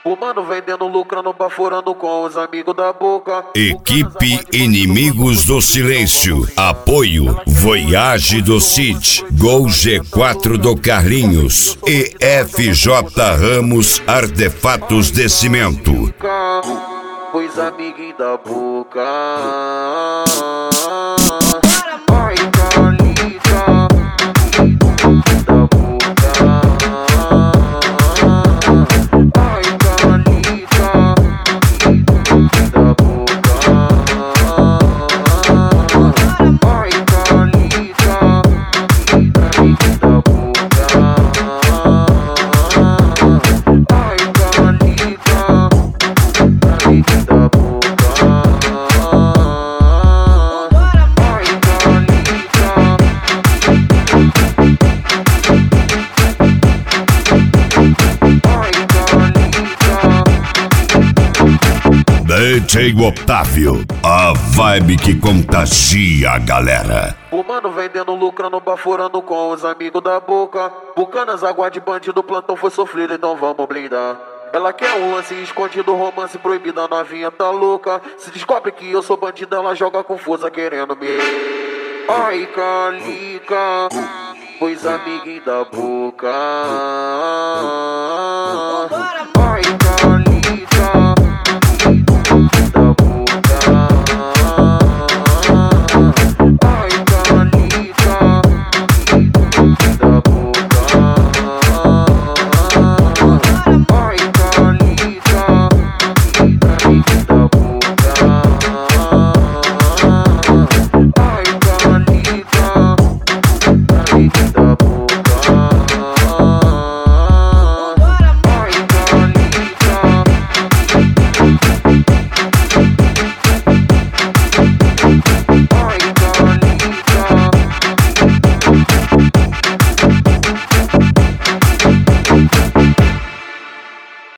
O mano vendendo, lucrando, baforando com os amigos da boca. Equipe Inimigos do Silêncio. Apoio Voyage do Cid, Gol G4 do Carlinhos e FJ Ramos Artefatos de Cimento. Pois amiguinho da boca. DJ Otávio, a vibe que contagia a galera. O mano vendendo, lucrando, baforando com os amigos da boca. Bucanas, água de bandido, plantão foi sofrido, então vamos blindar. Ela quer um lance escondido, romance proibido, a novinha tá louca. Se descobre que eu sou bandido, ela joga confusa querendo me... Ai, Calica, pois amiguinho da boca.